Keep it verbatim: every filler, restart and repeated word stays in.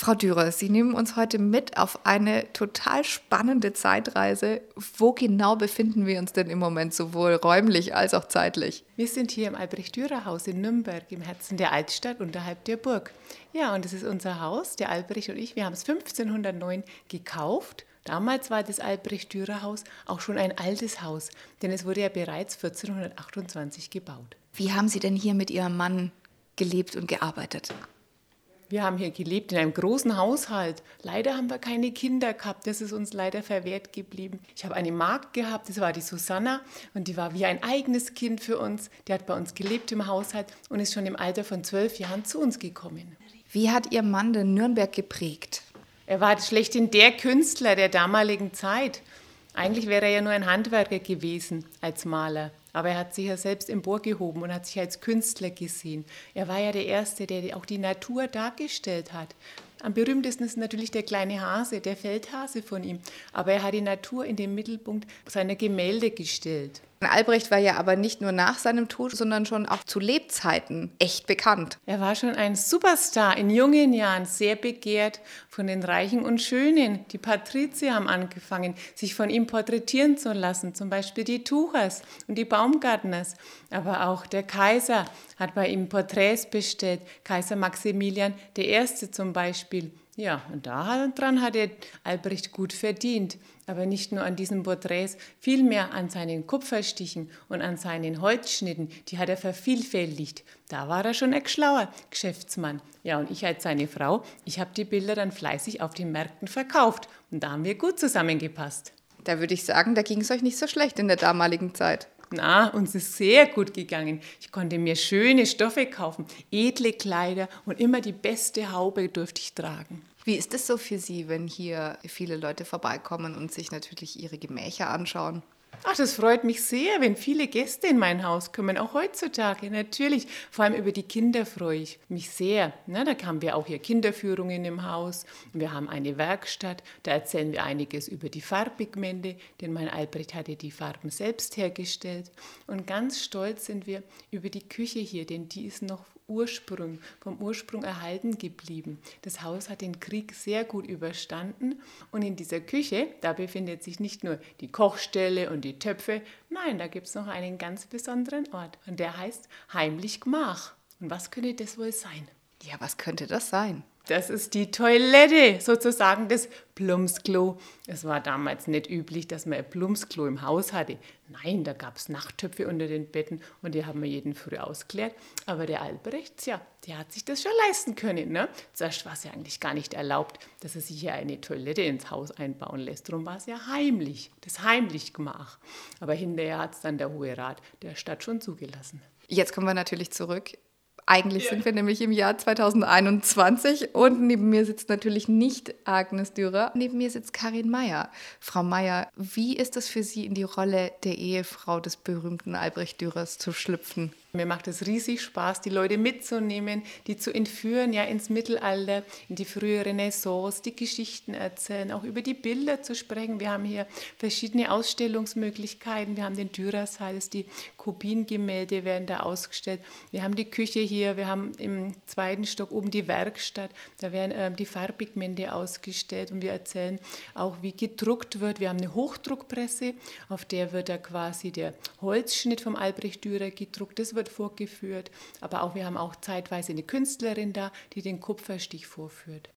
Frau Dürer, Sie nehmen uns heute mit auf eine total spannende Zeitreise. Wo genau befinden wir uns denn im Moment, sowohl räumlich als auch zeitlich? Wir sind hier im Albrecht-Dürer-Haus in Nürnberg, im Herzen der Altstadt, unterhalb der Burg. Ja, und das ist unser Haus, der Albrecht und ich. Wir haben es fünfzehnhundertneun gekauft. Damals war das Albrecht-Dürer-Haus auch schon ein altes Haus, denn es wurde ja bereits vierzehnhundertachtundzwanzig gebaut. Wie haben Sie denn hier mit Ihrem Mann gelebt und gearbeitet? Wir haben hier gelebt in einem großen Haushalt. Leider haben wir keine Kinder gehabt, das ist uns leider verwehrt geblieben. Ich habe eine Magd gehabt, das war die Susanna und die war wie ein eigenes Kind für uns. Die hat bei uns gelebt im Haushalt und ist schon im Alter von zwölf Jahren zu uns gekommen. Wie hat Ihr Mann denn Nürnberg geprägt? Er war schlechthin der Künstler der damaligen Zeit. Eigentlich wäre er ja nur ein Handwerker gewesen als Maler. Aber er hat sich ja selbst emporgehoben und hat sich als Künstler gesehen. Er war ja der Erste, der auch die Natur dargestellt hat. Am berühmtesten ist natürlich der kleine Hase, der Feldhase von ihm. Aber er hat die Natur in den Mittelpunkt seiner Gemälde gestellt. Albrecht war ja aber nicht nur nach seinem Tod, sondern schon auch zu Lebzeiten echt bekannt. Er war schon ein Superstar, in jungen Jahren sehr begehrt von den Reichen und Schönen. Die Patrizier haben angefangen, sich von ihm porträtieren zu lassen, zum Beispiel die Tuchers und die Baumgartners. Aber auch der Kaiser hat bei ihm Porträts bestellt, Kaiser Maximilian der Erste zum Beispiel. Ja, und daran hat er Albrecht gut verdient. Aber nicht nur an diesen Porträts, vielmehr an seinen Kupferstichen und an seinen Holzschnitten. Die hat er vervielfältigt. Da war er schon ein schlauer Geschäftsmann. Ja, und ich als seine Frau, ich habe die Bilder dann fleißig auf den Märkten verkauft. Und da haben wir gut zusammengepasst. Da würde ich sagen, da ging es euch nicht so schlecht in der damaligen Zeit. Na, uns ist sehr gut gegangen. Ich konnte mir schöne Stoffe kaufen, edle Kleider und immer die beste Haube durfte ich tragen. Wie ist es so für Sie, wenn hier viele Leute vorbeikommen und sich natürlich Ihre Gemächer anschauen? Ach, das freut mich sehr, wenn viele Gäste in mein Haus kommen, auch heutzutage, natürlich. Vor allem über die Kinder freue ich mich sehr. Na, da haben wir auch hier Kinderführungen im Haus. Wir haben eine Werkstatt, da erzählen wir einiges über die Farbpigmente, denn mein Albrecht hatte die Farben selbst hergestellt. Und ganz stolz sind wir über die Küche hier, denn die ist noch Ursprung, vom Ursprung erhalten geblieben. Das Haus hat den Krieg sehr gut überstanden und in dieser Küche, da befindet sich nicht nur die Kochstelle und die Töpfe, nein, da gibt es noch einen ganz besonderen Ort und der heißt Heimlich Gmach. Und was könnte das wohl sein? Ja, was könnte das sein? Das ist die Toilette, sozusagen das Plumpsklo. Es war damals nicht üblich, dass man ein Plumpsklo im Haus hatte. Nein, da gab es Nachttöpfe unter den Betten und die haben wir jeden früh ausgeleert. Aber der Albrecht, ja, der hat sich das schon leisten können. Ne? Zuerst war es ja eigentlich gar nicht erlaubt, dass er sich hier eine Toilette ins Haus einbauen lässt. Darum war es ja heimlich, das Heimlichgemach. Aber hinterher hat es dann der Hohe Rat der Stadt schon zugelassen. Jetzt kommen wir natürlich zurück. Eigentlich sind wir nämlich im Jahr zweitausendeinundzwanzig und neben mir sitzt natürlich nicht Agnes Dürer, neben mir sitzt Karin Meyer. Frau Meyer, wie ist es für Sie, in die Rolle der Ehefrau des berühmten Albrecht Dürers zu schlüpfen? Mir macht es riesig Spaß, die Leute mitzunehmen, die zu entführen, ja ins Mittelalter, in die frühe Renaissance, die Geschichten erzählen, auch über die Bilder zu sprechen. Wir haben hier verschiedene Ausstellungsmöglichkeiten. Wir haben den Dürersaal, die Kubin-Gemälde werden da ausgestellt. Wir haben die Küche hier, wir haben im zweiten Stock oben die Werkstatt, da werden äh, die Farbpigmente ausgestellt und wir erzählen auch, wie gedruckt wird. Wir haben eine Hochdruckpresse, auf der wird da quasi der Holzschnitt vom Albrecht Dürer gedruckt. Das wird vorgeführt, aber auch wir haben auch zeitweise eine Künstlerin da, die den Kupferstich vorführt.